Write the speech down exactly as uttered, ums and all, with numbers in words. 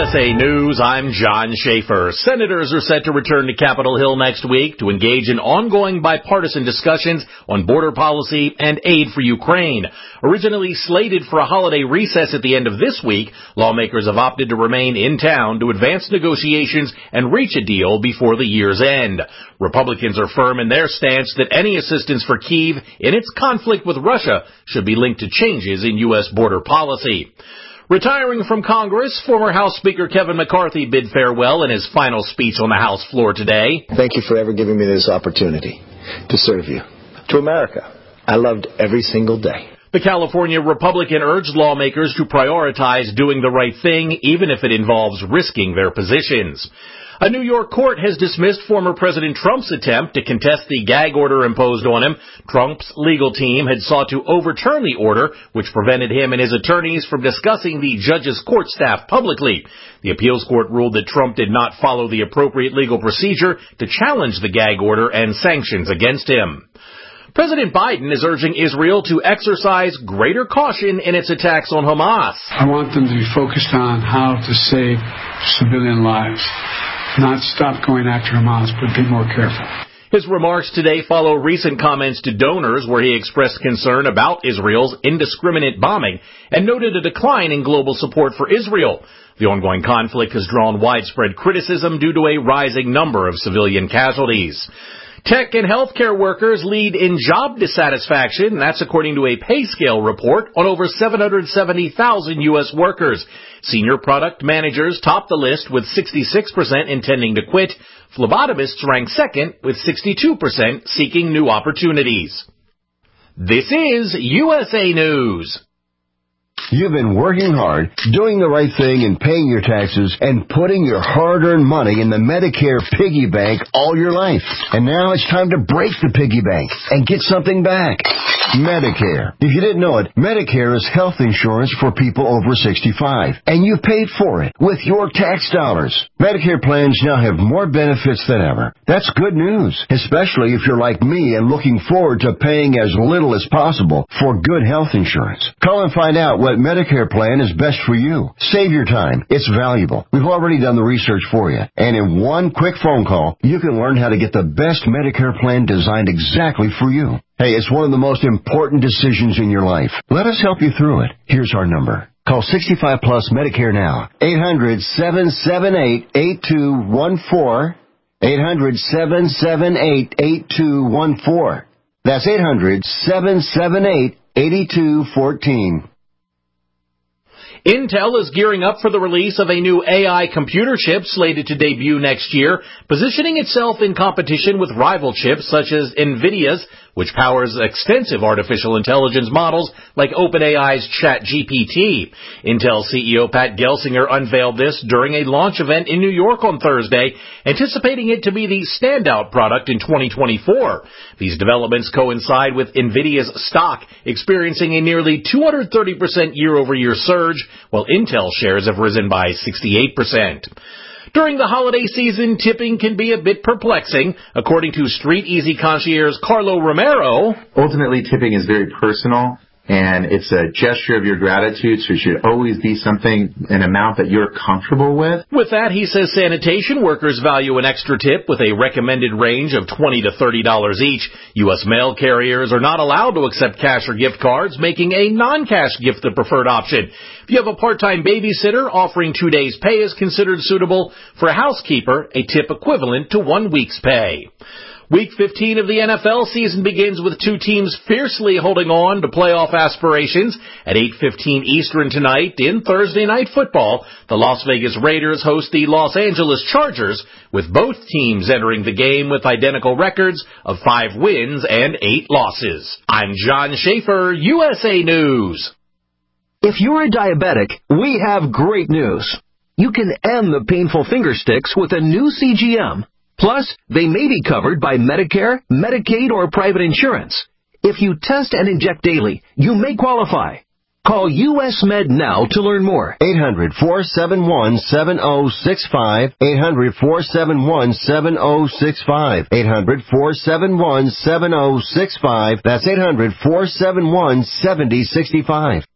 S A News, I'm John Schaefer. Senators are set to return to Capitol Hill next week to engage in ongoing bipartisan discussions on border policy and aid for Ukraine. Originally slated for a holiday recess at the end of this week, lawmakers have opted to remain in town to advance negotiations and reach a deal before the year's end. Republicans are firm in their stance that any assistance for Kyiv in its conflict with Russia should be linked to changes in U S border policy. Retiring from Congress, former House Speaker Kevin McCarthy bid farewell in his final speech on the House floor today. Thank you for ever giving me this opportunity to serve you. To America, I loved every single day. The California Republican urged lawmakers to prioritize doing the right thing, even if it involves risking their positions. A New York court has dismissed former President Trump's attempt to contest the gag order imposed on him. Trump's legal team had sought to overturn the order, which prevented him and his attorneys from discussing the judge's court staff publicly. The appeals court ruled that Trump did not follow the appropriate legal procedure to challenge the gag order and sanctions against him. President Biden is urging Israel to exercise greater caution in its attacks on Hamas. I want them to be focused on how to save civilian lives. Not stop going after Hamas, but be more careful. His remarks today follow recent comments to donors where he expressed concern about Israel's indiscriminate bombing and noted a decline in global support for Israel. The ongoing conflict has drawn widespread criticism due to a rising number of civilian casualties. Tech and healthcare workers lead in job dissatisfaction. That's according to a pay scale report on over seven hundred seventy thousand U S workers. Senior product managers top the list with sixty-six percent intending to quit. Phlebotomists rank second with sixty-two percent seeking new opportunities. This is U S A News. You've been working hard, doing the right thing and paying your taxes and putting your hard-earned money in the Medicare piggy bank all your life. And now it's time to break the piggy bank and get something back. Medicare. If you didn't know it, Medicare is health insurance for people over sixty-five. And you paid for it with your tax dollars. Medicare plans now have more benefits than ever. That's good news, especially if you're like me and looking forward to paying as little as possible for good health insurance. Call and find out what Medicare plan is best for you. Save your time. It's valuable. We've already done the research for you. And in one quick phone call, you can learn how to get the best Medicare plan designed exactly for you. Hey, it's one of the most important decisions in your life. Let us help you through it. Here's our number. Call sixty-five plus Medicare now. eight hundred, seven seven eight, eight two one four. eight hundred, seven seven eight, eight two one four. That's eight hundred, seven seven eight, eight two one four. Intel is gearing up for the release of a new A I computer chip slated to debut next year, positioning itself in competition with rival chips such as NVIDIA's, which powers extensive artificial intelligence models like OpenAI's ChatGPT. Intel C E O Pat Gelsinger unveiled this during a launch event in New York on Thursday, anticipating it to be the standout product in twenty twenty-four. These developments coincide with NVIDIA's stock experiencing a nearly two hundred thirty percent year-over-year surge, while Intel shares have risen by sixty-eight percent. During the holiday season, tipping can be a bit perplexing. According to Street Easy concierge Carlo Romero, ultimately tipping is very personal, and it's a gesture of your gratitude, so it should always be something, an amount that you're comfortable with. With that, he says sanitation workers value an extra tip with a recommended range of twenty to thirty dollars each. U S mail carriers are not allowed to accept cash or gift cards, making a non-cash gift the preferred option. If you have a part-time babysitter, offering two days' pay is considered suitable. For a housekeeper, a tip equivalent to one week's pay. Week fifteen of the N F L season begins with two teams fiercely holding on to playoff aspirations. At eight fifteen Eastern tonight in Thursday Night Football, the Las Vegas Raiders host the Los Angeles Chargers, with both teams entering the game with identical records of five wins and eight losses. I'm John Schaefer, U S A News. If you're a diabetic, we have great news. You can end the painful finger sticks with a new C G M. Plus, they may be covered by Medicare, Medicaid, or private insurance. If you test and inject daily, you may qualify. Call U S Med now to learn more. eight hundred, four seven one, seven oh six five. eight hundred, four seven one, seven oh six five. eight hundred, four seven one, seven oh six five. That's eight hundred, four seven one, seven oh six five.